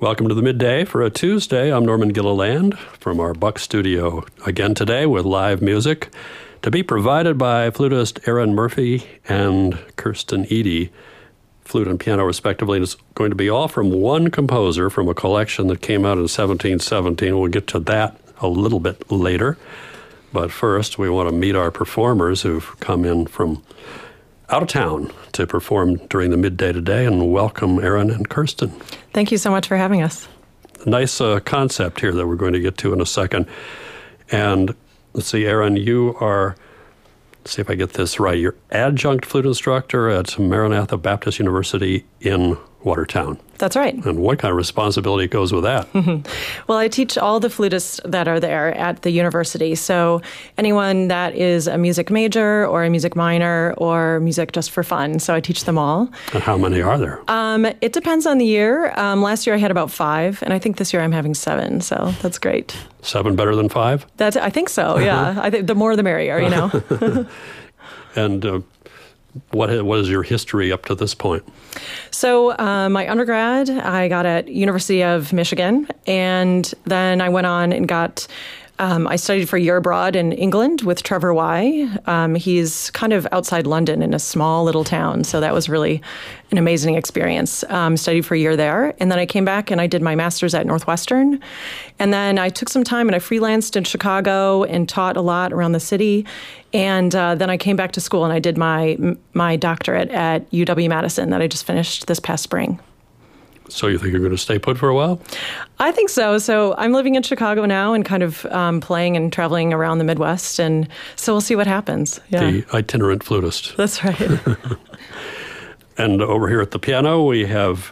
Welcome to the Midday for a Tuesday. I'm Norman Gilliland from our Buck studio again today with live music to be provided by flutist Aaron Murphy and Kirsten Eady, flute and piano respectively. It's going to be all from one composer from a collection that came out in 1717. We'll get to that a little bit later. But first, we want to meet our performers who've come in from out of town to perform during the midday today, and welcome Aaron and Kirsten. Thank you so much for having us. Nice concept here that we're going to get to in a second. And let's see, Aaron, you are, let's see if I get this right, you're adjunct flute instructor at Maranatha Baptist University in Watertown. That's right. And what kind of responsibility goes with that? Well, I teach all the flutists that are there at the university. So anyone that is a music major or a music minor or music just for fun. So I teach them all. And how many are there? It depends on the year. Last year I had about 5, and I think this year I'm having 7. So that's great. 7 better than 5? I think so, yeah. I think the more the merrier, you know. And what is your history up to this point? So my undergrad, I got at University of Michigan, and then I went on and I studied for a year abroad in England with Trevor Y. He's kind of outside London in a small little town, so that was really an amazing experience. Studied for a year there, and then I came back and I did my master's at Northwestern. And then I took some time and I freelanced in Chicago and taught a lot around the city. And then I came back to school and I did my doctorate at UW-Madison that I just finished this past spring. So you think you're going to stay put for a while? I think so. So I'm living in Chicago now and kind of playing and traveling around the Midwest. And so we'll see what happens. Yeah. The itinerant flutist. That's right. And over here at the piano, we have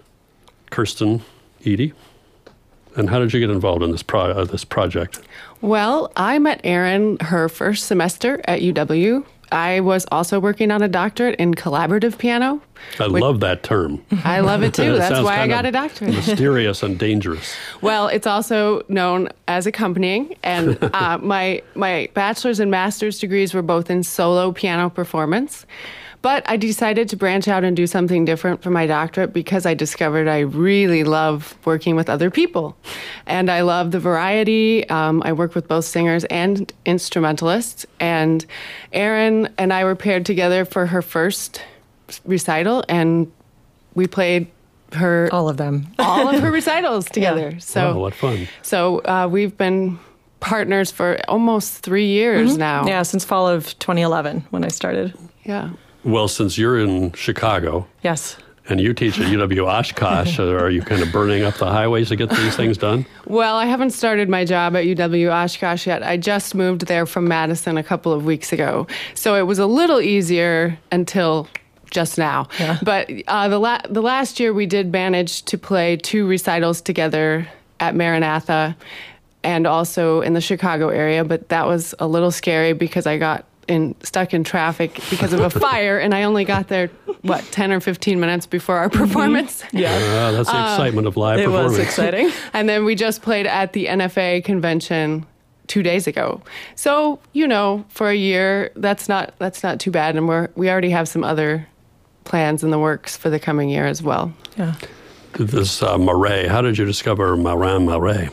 Kirsten Eady. And how did you get involved in this project? Well, I met Erin her first semester at UW. I was also working on a doctorate in collaborative piano. I love that term. I love it too. That's why I got a doctorate. Mysterious and dangerous. Well, it's also known as accompanying. And my bachelor's and master's degrees were both in solo piano performance. But I decided to branch out and do something different for my doctorate because I discovered I really love working with other people. And I love the variety. I work with both singers and instrumentalists. And Erin and I were paired together for her first recital, and we played all of them. All of her recitals together. Yeah. So, wow, what fun. So we've been partners for almost 3 years now. Yeah, since fall of 2011 when I started. Yeah. Well, since you're in Chicago, yes, and you teach at UW Oshkosh, are you kind of burning up the highways to get these things done? Well, I haven't started my job at UW Oshkosh yet. I just moved there from Madison a couple of weeks ago. So it was a little easier until just now. Yeah. But the last year we did manage to play 2 recitals together at Maranatha and also in the Chicago area. But that was a little scary because I got stuck in traffic because of a fire, and I only got there, 10 or 15 minutes before our performance. Yeah. That's the excitement of live performance. It was exciting. And then we just played at the NFA convention 2 days ago. So, for a year, that's not too bad, and we already have some other plans in the works for the coming year as well. Yeah. This Marais, how did you discover Marais?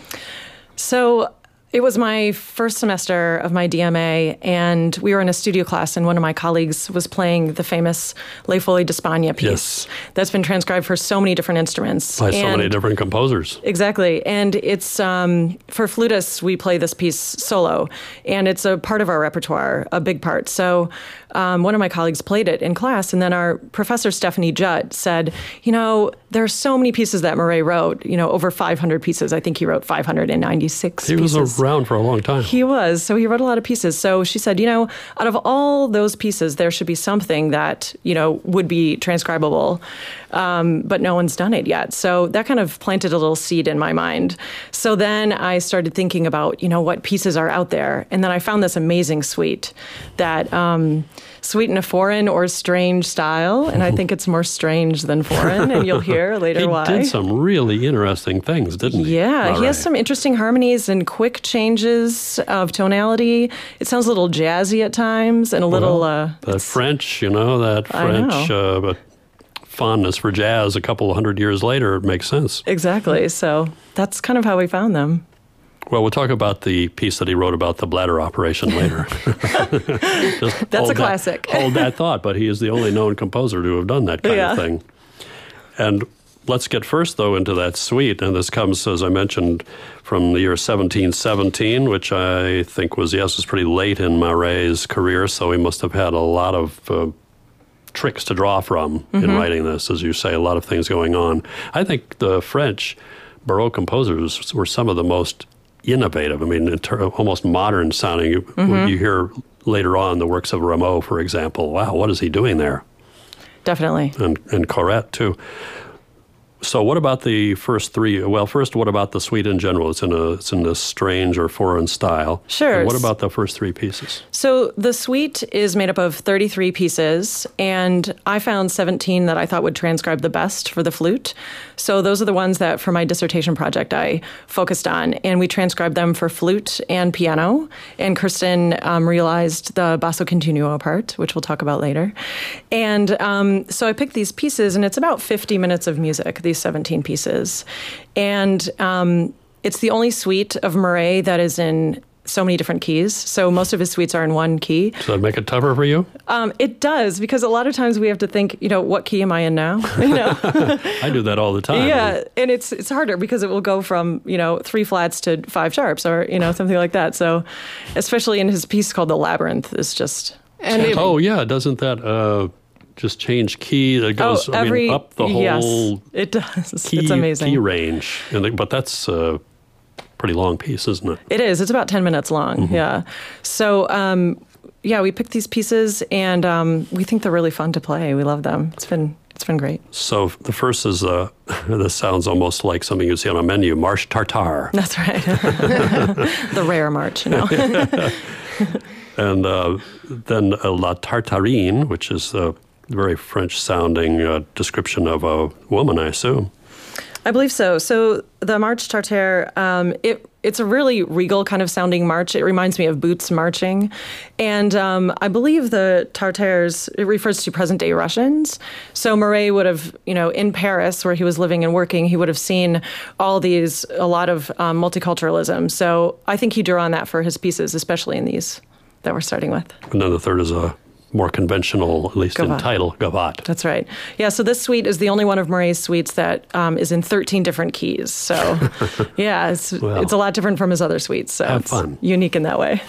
So it was my first semester of my DMA, and we were in a studio class, and one of my colleagues was playing the famous Les Folies d'Espagne piece that's been transcribed for so many different instruments. By so many different composers. Exactly. And it's, for flutists, we play this piece solo, and it's a part of our repertoire, a big part. So one of my colleagues played it in class, and then our professor, Stephanie Judd, said, there are so many pieces that Marais wrote, over 500 pieces. I think he wrote 596 pieces. He was around for a long time. He was. So he wrote a lot of pieces. So she said, out of all those pieces, there should be something that, would be transcribable. But no one's done it yet. So that kind of planted a little seed in my mind. So then I started thinking about, what pieces are out there. And then I found this amazing suite that suite in a foreign or strange style. And I think it's more strange than foreign. And you'll hear later why. He did some really interesting things, didn't he? Yeah, he has some interesting harmonies and quick changes of tonality. It sounds a little jazzy at times and a little... the French, that French fondness for jazz a couple hundred years later, it makes sense. Exactly. So that's kind of how we found them. Well, we'll talk about the piece that he wrote about the bladder operation later. That's a classic. Hold that thought, but he is the only known composer to have done that kind of thing. And let's get first, though, into that suite. And this comes, as I mentioned, from the year 1717, which I think was pretty late in Marais's career, so he must have had a lot of tricks to draw from in writing this, as you say, a lot of things going on. I think the French Baroque composers were some of the most innovative. I mean, almost modern sounding. You hear later on the works of Rameau, for example. Wow, what is he doing there? Definitely. And Corrette, too. So what about the first three? Well, first, what about the suite in general? It's in this strange or foreign style. Sure. And what about the first three pieces? So the suite is made up of 33 pieces, and I found 17 that I thought would transcribe the best for the flute. So those are the ones that, for my dissertation project, I focused on, and we transcribed them for flute and piano. And Kirsten realized the basso continuo part, which we'll talk about later. And so I picked these pieces, and it's about 50 minutes of music, these 17 pieces. And it's the only suite of Marais that is in so many different keys. So most of his suites are in one key. Does that make it tougher for you? It does, because a lot of times we have to think, what key am I in now? I do that all the time. Yeah, and it's harder because it will go from, 3 flats to 5 sharps or, something like that. So especially in his piece called The Labyrinth is just... doesn't that... just change key. It goes up the whole yes, it does. It's amazing. Key range. But that's a pretty long piece, isn't it? It is. It's about 10 minutes long. Yeah. So, we picked these pieces, and we think they're really fun to play. We love them. It's been great. So the first is, this sounds almost like something you see on a menu, Marche Tartare. That's right. The rare march, And then La Tartarine, which is a very French-sounding description of a woman, I assume. I believe so. So the Marche Tartare, it's a really regal kind of sounding march. It reminds me of boots marching. And I believe the Tartares, it refers to present-day Russians. So Marais would have, in Paris, where he was living and working, he would have seen a lot of multiculturalism. So I think he drew on that for his pieces, especially in these that we're starting with. And then the third is a more conventional, at least Gavotte. in title, Gavotte. That's right. Yeah, so this suite is the only one of Marais's suites that is in 13 different keys. So, yeah, it's a lot different from his other suites. So have it's fun. Unique in that way.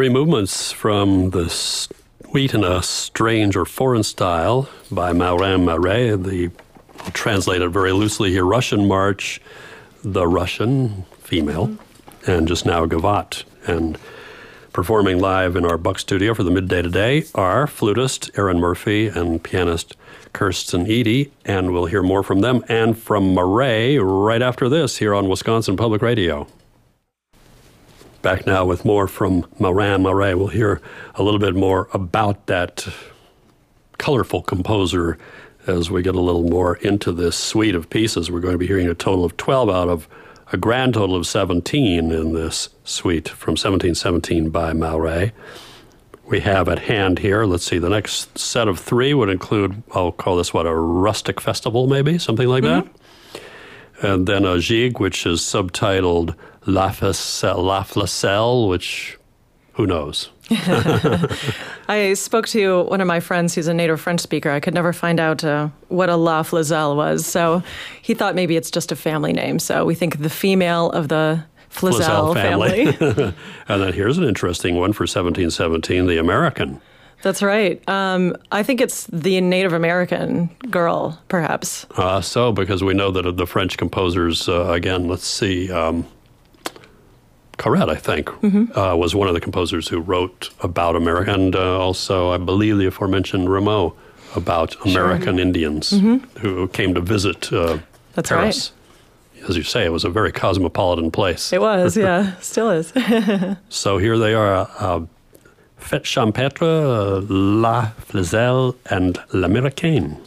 three movements from the Suite in a Strange or Foreign Style by Marin Marais, the translated very loosely here, Russian March, the Russian female, and just now Gavotte. And performing live in our Buck studio for the midday today are flutist Aaron Murphy and pianist Kirsten Eady, and we'll hear more from them and from Marais right after this here on Wisconsin Public Radio. Back now with more from Marin Marais. We'll hear a little bit more about that colorful composer as we get a little more into this suite of pieces. We're going to be hearing a total of 12 out of a grand total of 17 in this suite from 1717 by Marais. We have at hand here, let's see, the next set of three would include, I'll call this, a rustic festival maybe, something like that. And then a gigue, which is subtitled La Flacelle, which, who knows? I spoke to one of my friends who's a native French speaker. I could never find out what a La Flacelle was, so he thought maybe it's just a family name. So we think the female of the Flacelle family. And then here's an interesting one for 1717, the American. That's right. I think it's the Native American girl, perhaps. So, because we know that the French composers, again, let's see, Corrett, I think, was one of the composers who wrote about America, and also, I believe, the aforementioned Rameau about American Indians who came to visit That's Paris. Right. As you say, it was a very cosmopolitan place. It was, yeah, still is. So here they are, Fête Champêtre, La Flacelle, and L'Américaine.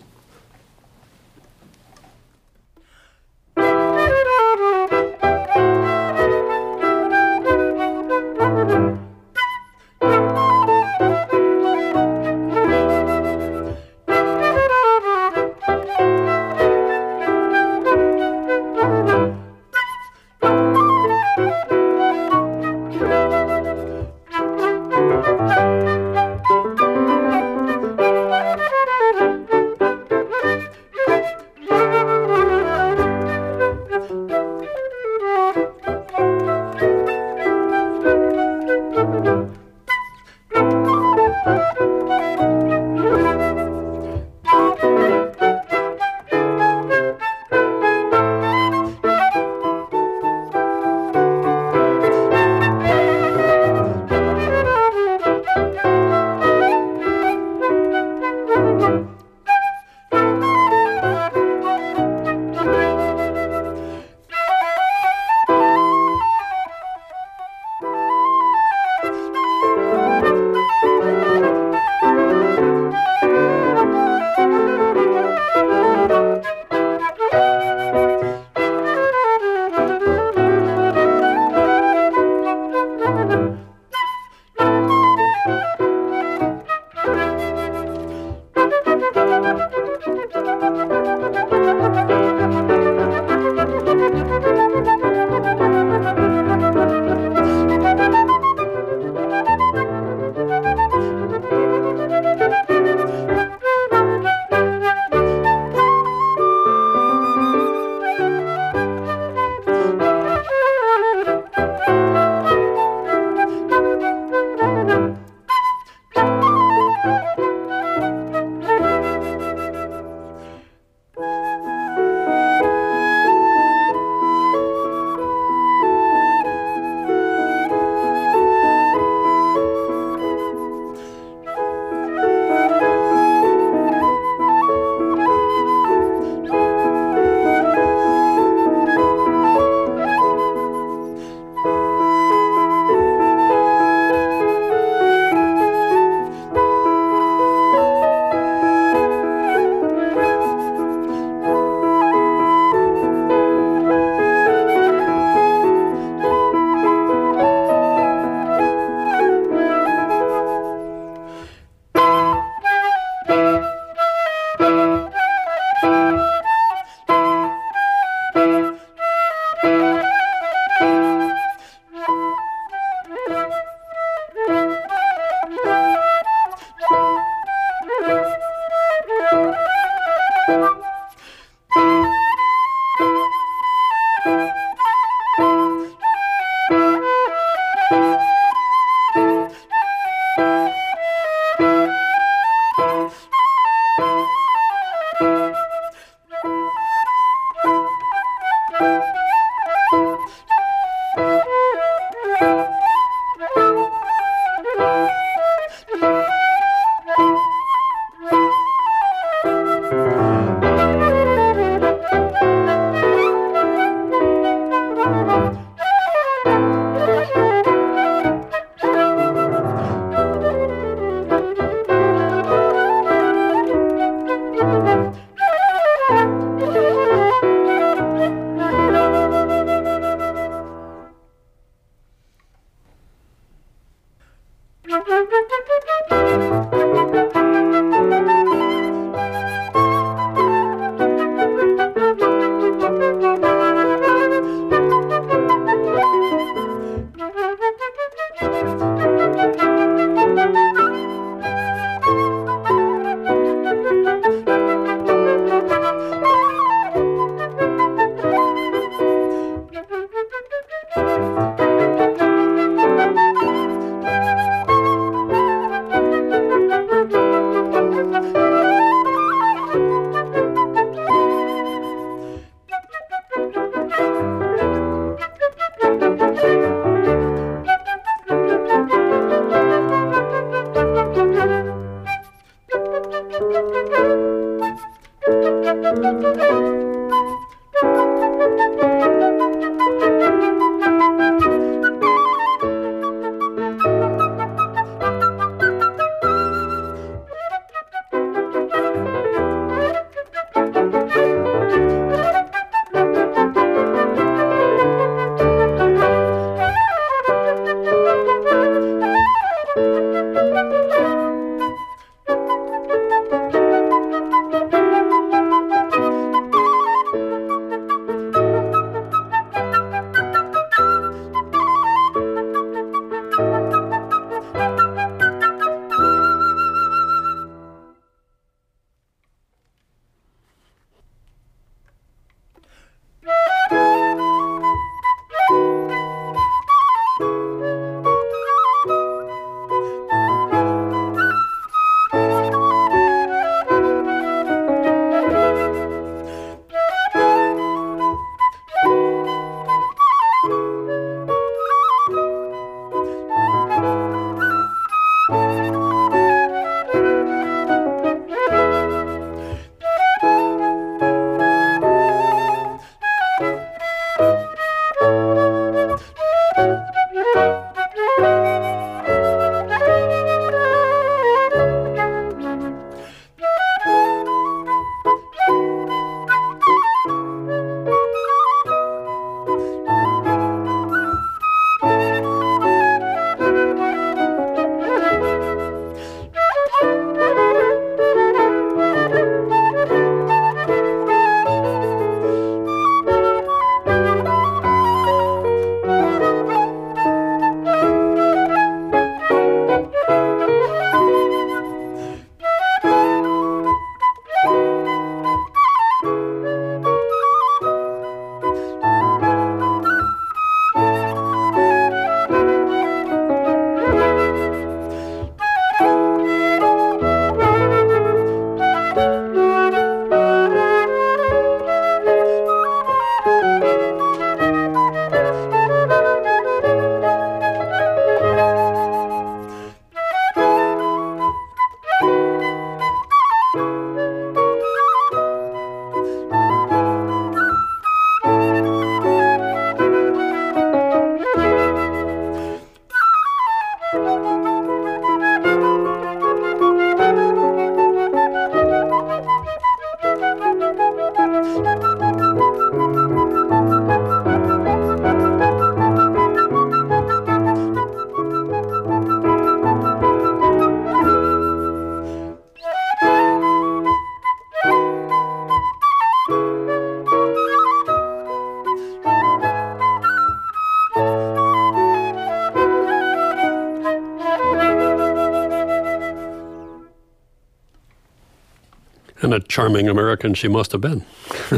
And a charming American she must have been.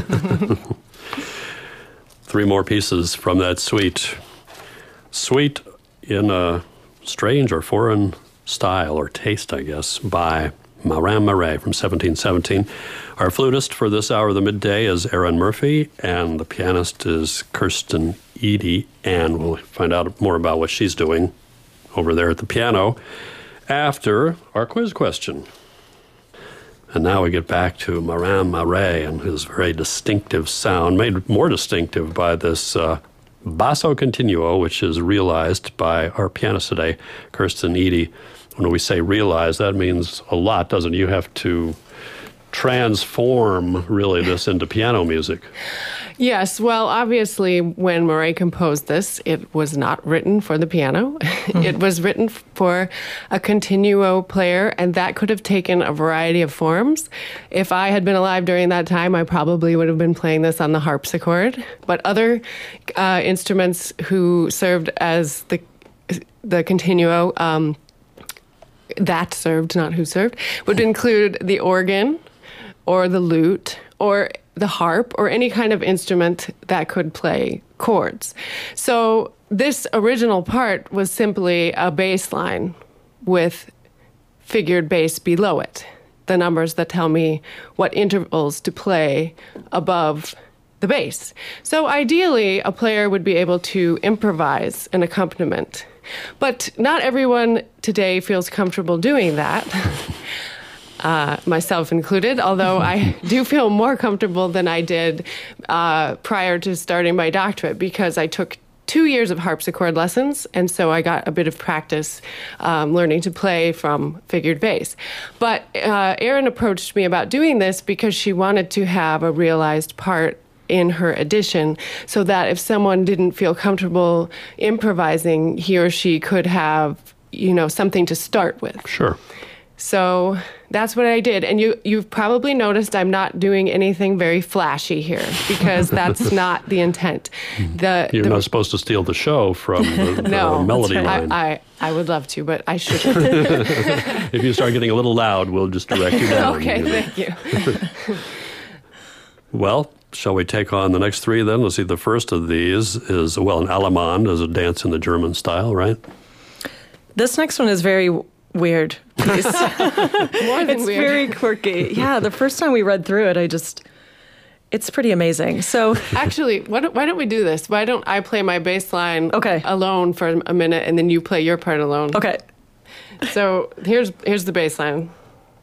Three more pieces from that suite. Suite in a strange or foreign style or taste, I guess, by Marin Marais from 1717. Our flutist for this hour of the midday is Erin Murphy, and the pianist is Kirsten Eady, and we'll find out more about what she's doing over there at the piano after our quiz question. And now we get back to Marin Marais and his very distinctive sound, made more distinctive by this basso continuo, which is realized by our pianist today, Kirsten Eady. When we say realize, that means a lot, doesn't it? You have to transform, really, this into piano music. Yes, well, obviously, when Marais composed this, it was not written for the piano. It was written for a continuo player, and that could have taken a variety of forms. If I had been alive during that time, I probably would have been playing this on the harpsichord. But other instruments who served as the continuo that served, not who served, would include the organ or the lute or the harp or any kind of instrument that could play chords. So this original part was simply a bass line with figured bass below it, the numbers that tell me what intervals to play above the bass. So ideally, a player would be able to improvise an accompaniment. But not everyone today feels comfortable doing that, myself included, although I do feel more comfortable than I did prior to starting my doctorate, because I took 2 years of harpsichord lessons, and so I got a bit of practice learning to play from figured bass. But Erin approached me about doing this because she wanted to have a realized part in her edition, so that if someone didn't feel comfortable improvising, he or she could have, something to start with. Sure. So that's what I did. And you've probably noticed I'm not doing anything very flashy here, because that's not the intent. You're not supposed to steal the show from the melody line. I would love to, but I shouldn't. If you start getting a little loud, we'll just direct you down. Okay, thank you. Well, shall we take on the next three then? Let's see. The first of these is, an Allemande, is a dance in the German style, right? This next one is very weird piece. It's weird. Very quirky. Yeah, the first time we read through it, it's pretty amazing. So actually, why don't we do this? Why don't I play my bass line alone for a minute, and then you play your part alone? Okay. So here's the bass line.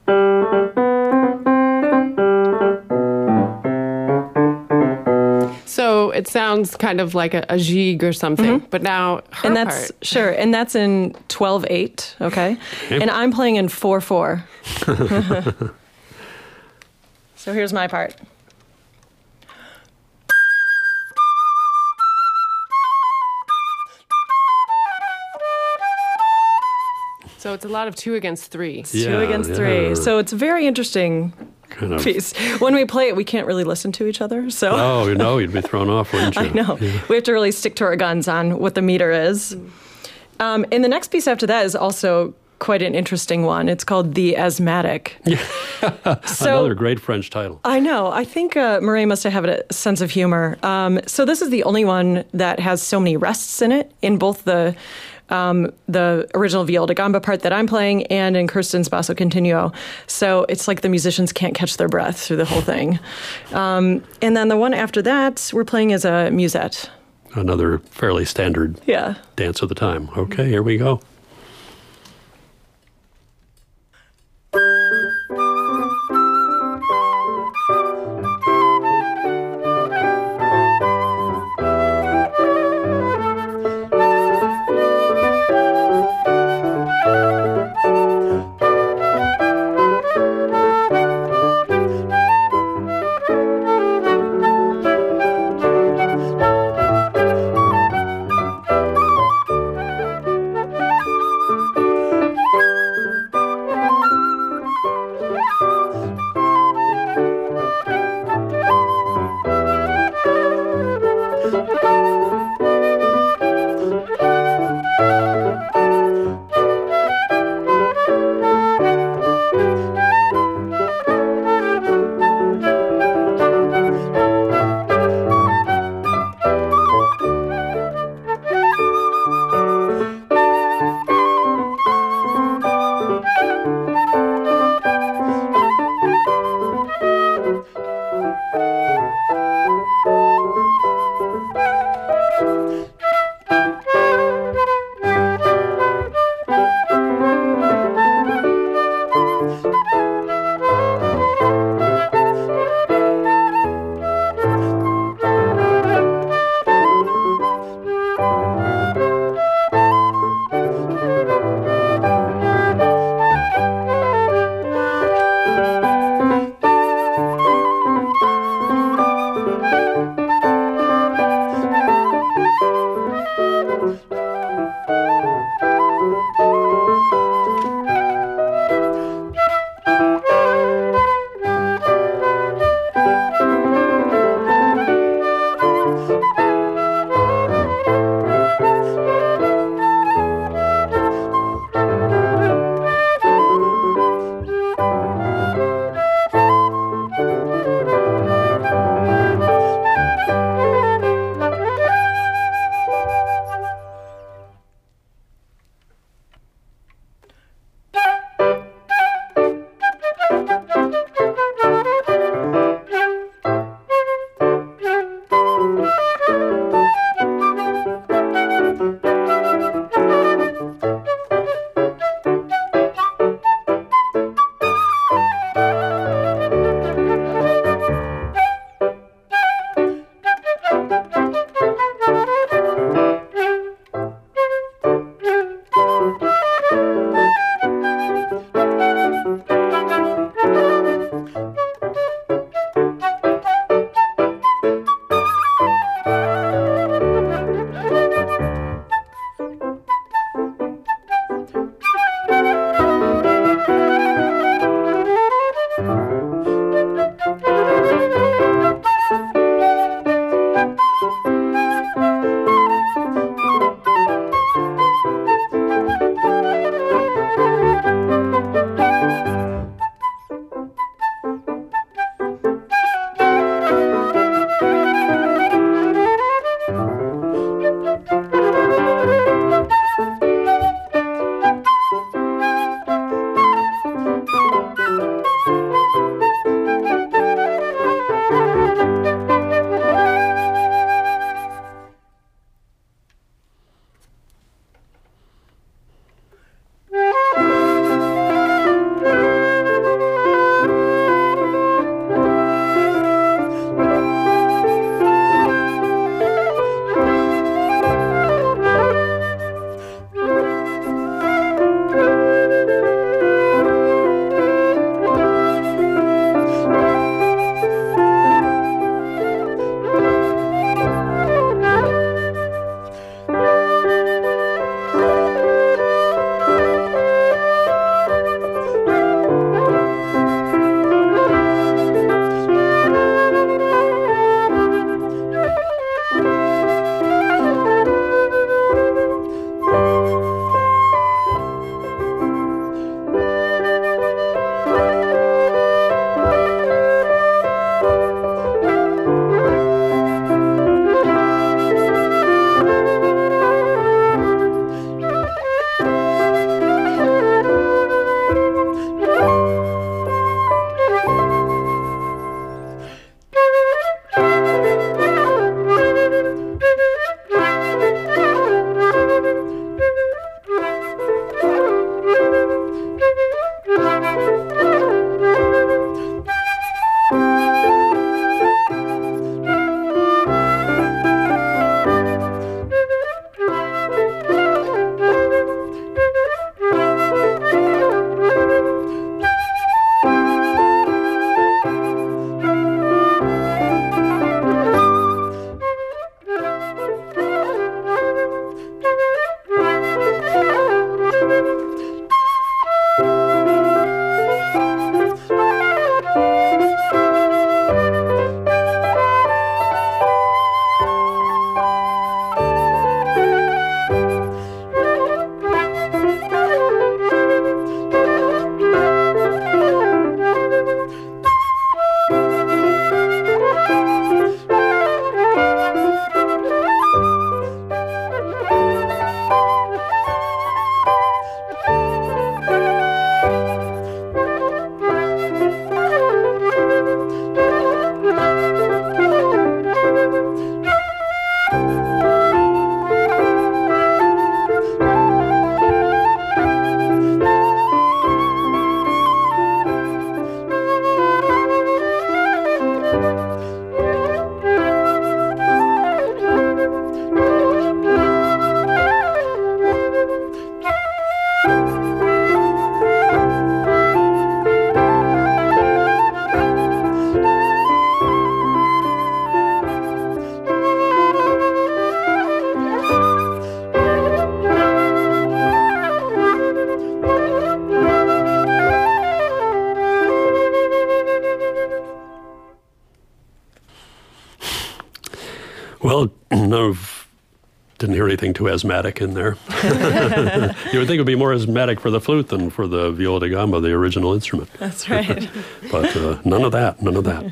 So it sounds kind of like a gigue or something, but now her part. Sure, and that's in 12/8, okay? And I'm playing in 4/4. So here's my part. So it's a lot of 2 against 3. Yeah, 2 against 3. So it's a very interesting kind of piece. When we play it, we can't really listen to each other. So oh, you'd be thrown off, wouldn't you? I know. Yeah. We have to really stick to our guns on what the meter is. And the next piece after that is also quite an interesting one. It's called The Asthmatic. Yeah. Another great French title. I know. I think Murray must have a sense of humor. So this is the only one that has so many rests in it, in both the original viola da gamba part that I'm playing and in Kirsten's basso continuo. So it's like the musicians can't catch their breath through the whole thing. And then the one after that we're playing is a musette. Another fairly standard dance of the time. Okay, here we go. Didn't hear anything too asthmatic in there. You would think it would be more asthmatic for the flute than for the viola da gamba, the original instrument. That's right. But none of that.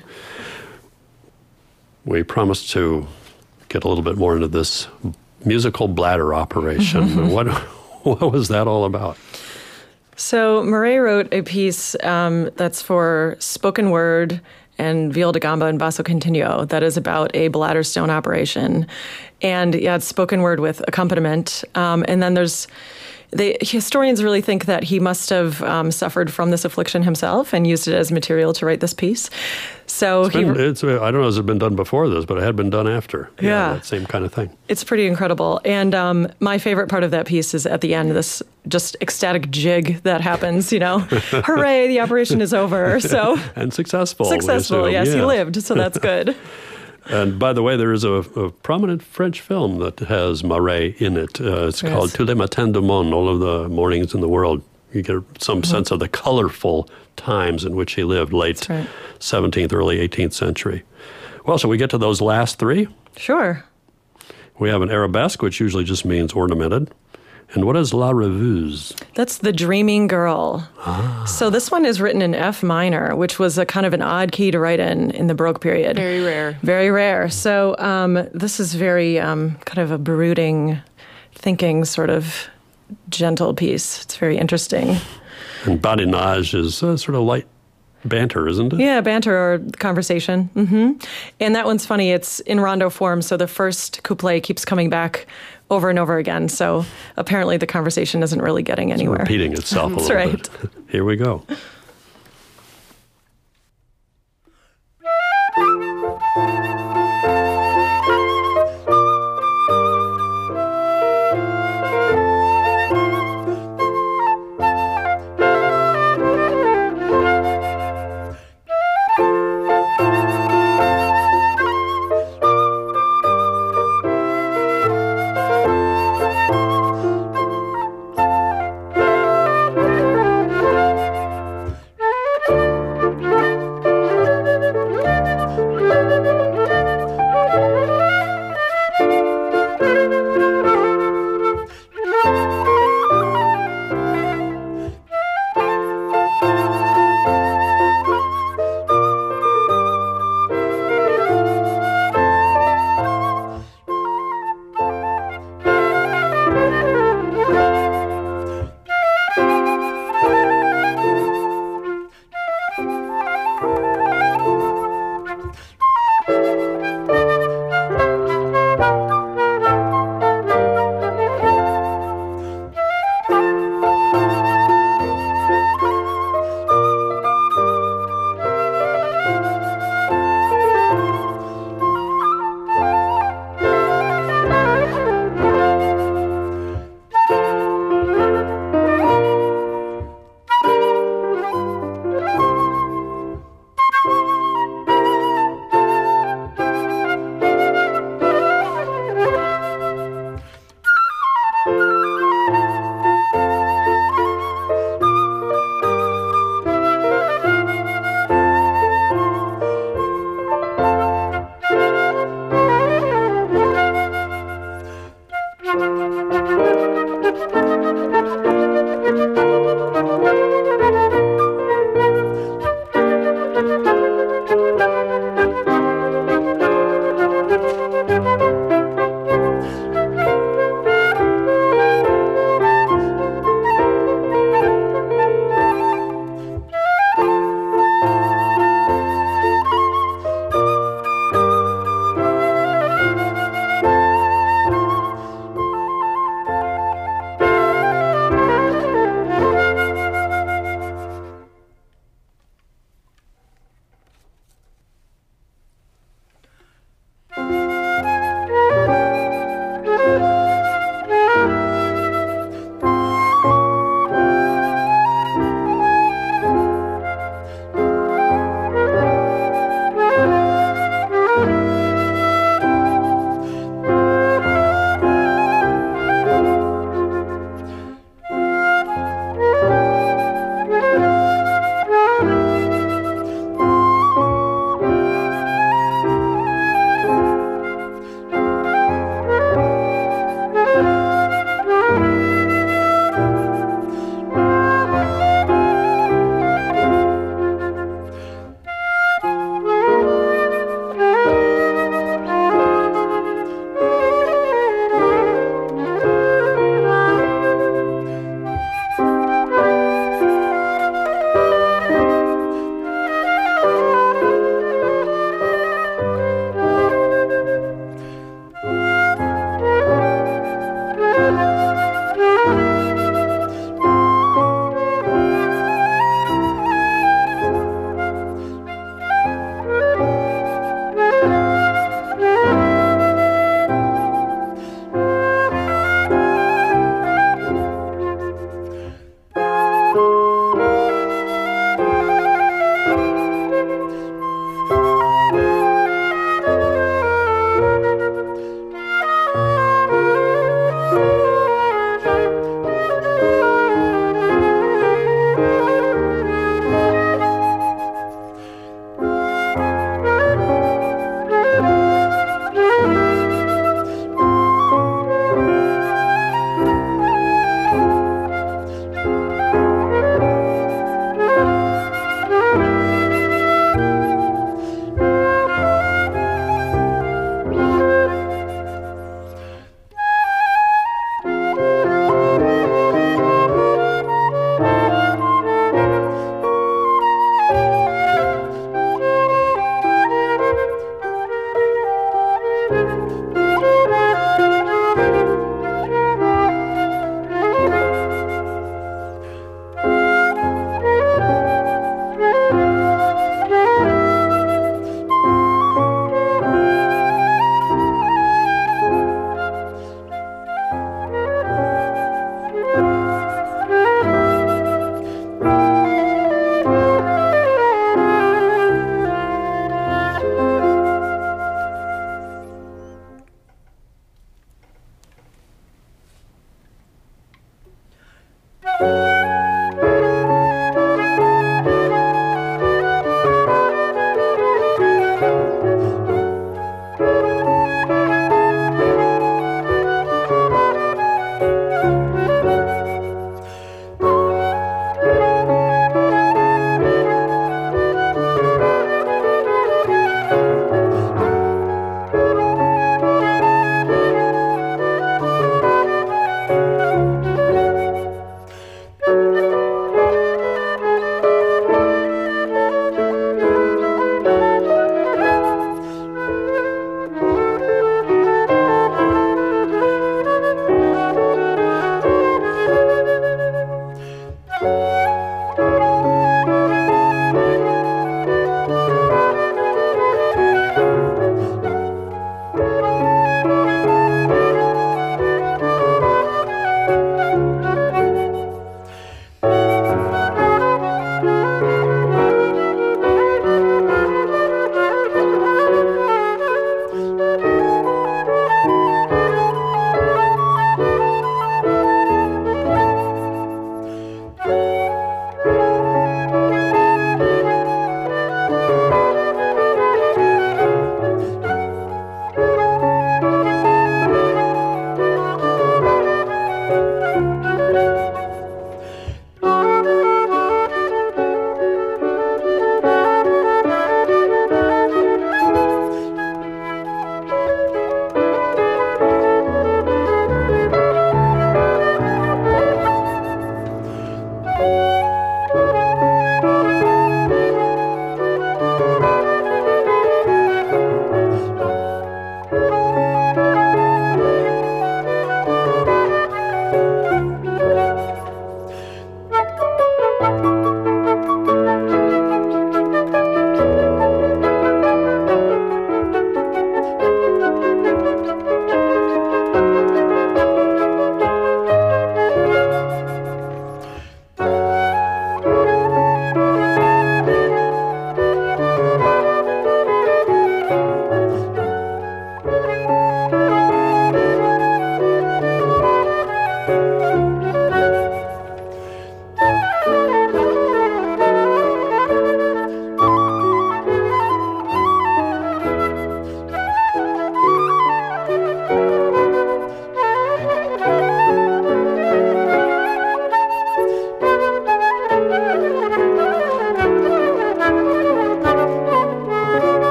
We promised to get a little bit more into this musical bladder operation. What was that all about? So Murray wrote a piece that's for spoken word and viola da gamba and basso continuo that is about a bladder stone operation. And yeah, it's spoken word with accompaniment. And then the historians really think that he must have suffered from this affliction himself and used it as material to write this piece. So I don't know, has it been done before this, but it had been done after. Yeah. That same kind of thing. It's pretty incredible. And my favorite part of that piece is at the end, this just ecstatic jig that happens, hooray, the operation is over. So and successful. Successful, yes, he lived, so that's good. And by the way, there is a prominent French film that has Marais in it. It's called Tous les matins du monde, All of the Mornings in the World. You get some sense of the colorful times in which he lived, late 17th, early 18th century. Well, shall we get to those last three? Sure. We have an arabesque, which usually just means ornamented. And what is La Rêveuse? That's the Dreaming Girl. So this one is written in F minor, which was a kind of an odd key to write in the Baroque period. Very rare. Very rare. So this is very kind of a brooding, thinking sort of gentle piece. It's very interesting. And badinage is sort of light banter, isn't it? Yeah, banter or conversation. Mm-hmm. And that one's funny. It's in rondo form, so the first couplet keeps coming back over and over again. So apparently the conversation isn't really getting anywhere. It's repeating itself a little bit. Here we go.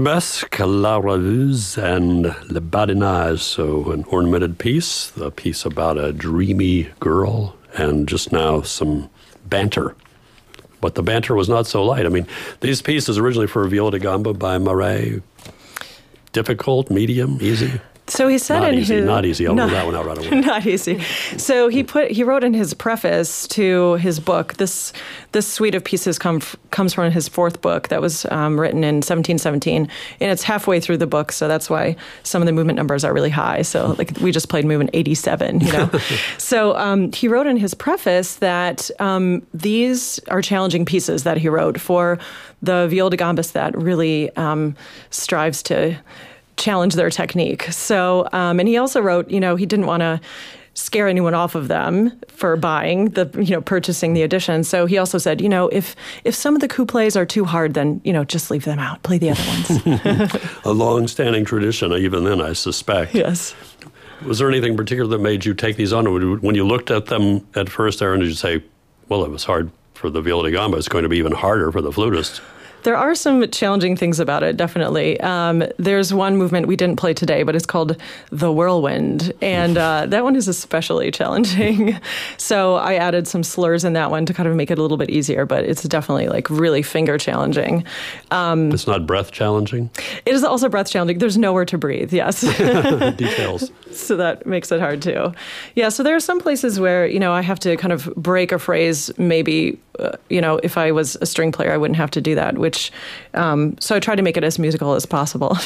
Arabesque, La Rêveuse, and Le Badinage. So an ornamented piece, the piece about a dreamy girl, and just now some banter. But the banter was not so light. I mean, these pieces originally for viola da gamba by Murray, difficult, medium, easy? So he said not easy. I'll rule that one out right away. Not easy. So he wrote in his preface to his book, this suite of pieces comes from his fourth book that was written in 1717, and it's halfway through the book, so that's why some of the movement numbers are really high. So like we just played movement 87, you know. So he wrote in his preface that these are challenging pieces that he wrote for the viola da gambist that really strives to challenge their technique. So, and he also wrote, you know, he didn't want to scare anyone off of them for purchasing the edition. So he also said, you know, if some of the couplets are too hard, then, you know, just leave them out. Play the other ones. A long-standing tradition, even then, I suspect. Yes. Was there anything particular that made you take these on? When you looked at them at first, Aaron, did you say, well, it was hard for the viola da gamba, it's going to be even harder for the flutist? There are some challenging things about it, definitely. There's one movement we didn't play today, but it's called The Whirlwind, and that one is especially challenging. So I added some slurs in that one to kind of make it a little bit easier, but it's definitely like really finger challenging. It's not breath challenging? It is also breath challenging. There's nowhere to breathe, yes. Details. So that makes it hard too. Yeah, so there are some places where, you know, I have to kind of break a phrase. Maybe, you know, if I was a string player, I wouldn't have to do that, so I try to make it as musical as possible.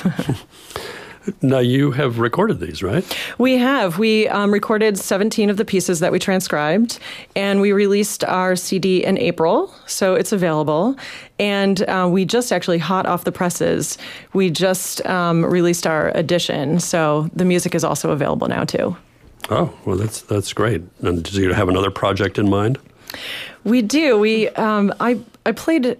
Now, you have recorded these, right? We have. We recorded 17 of the pieces that we transcribed, and we released our CD in April, so it's available. And we just actually, hot off the presses, we just released our edition, so the music is also available now, too. Oh, well, that's great. And do you have another project in mind? We do. I played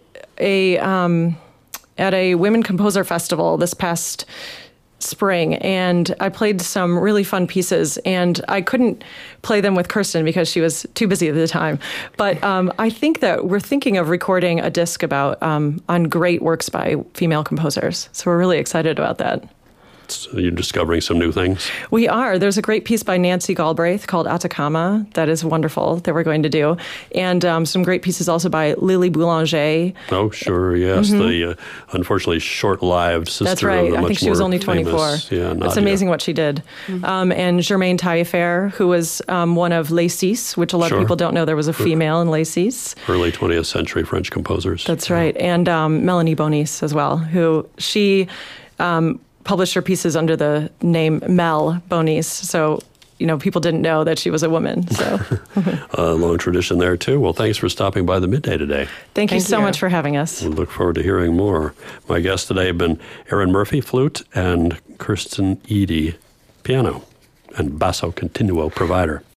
at a Women Composer Festival this past spring, and I played some really fun pieces, and I couldn't play them with Kirsten because she was too busy at the time. But I think that we're thinking of recording a disc about on great works by female composers. So we're really excited about that. So you're discovering some new things? We are. There's a great piece by Nancy Galbraith called Atacama that is wonderful that we're going to do. And some great pieces also by Lily Boulanger. Oh, sure, yes. Mm-hmm. The unfortunately short-lived sister. That's right. Of the I think she was only 24. Famous, it's amazing what she did. Mm-hmm. And Germaine Taillefer, who was one of Les Six, which a lot of people don't know there was a female in Les Six. Early 20th century French composers. That's right. And Melanie Bonis as well, who she published her pieces under the name Mel Bonis. So, you know, people didn't know that she was a woman. So, a long tradition there, too. Well, thanks for stopping by the Midday today. Thank you so much for having us. We look forward to hearing more. My guests today have been Aaron Murphy, flute, and Kirsten Eady, piano, and basso continuo provider.